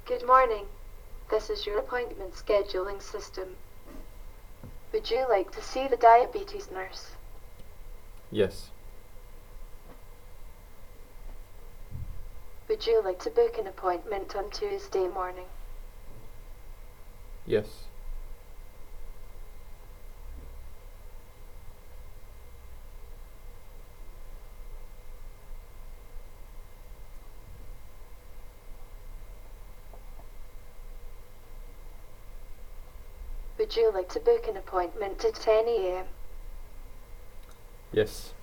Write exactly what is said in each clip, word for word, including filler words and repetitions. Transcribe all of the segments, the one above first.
Good morning. This is your appointment scheduling system. Would you like to see the diabetes nurse? Yes. Would you like to book an appointment on Tuesday morning? Yes. Would you like to book an appointment at ten a m? Yes.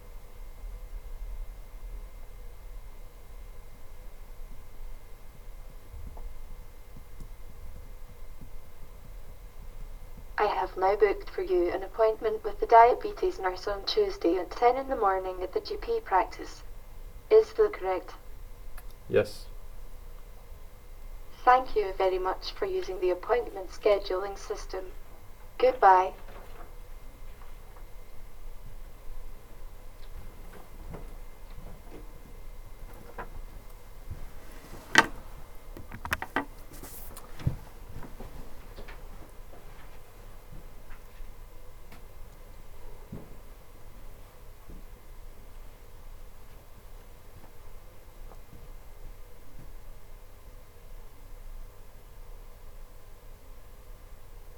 I have now booked for you an appointment with the diabetes nurse on Tuesday at ten in the morning at the G P practice. Is that correct? Yes. Thank you very much for using the appointment scheduling system. Goodbye.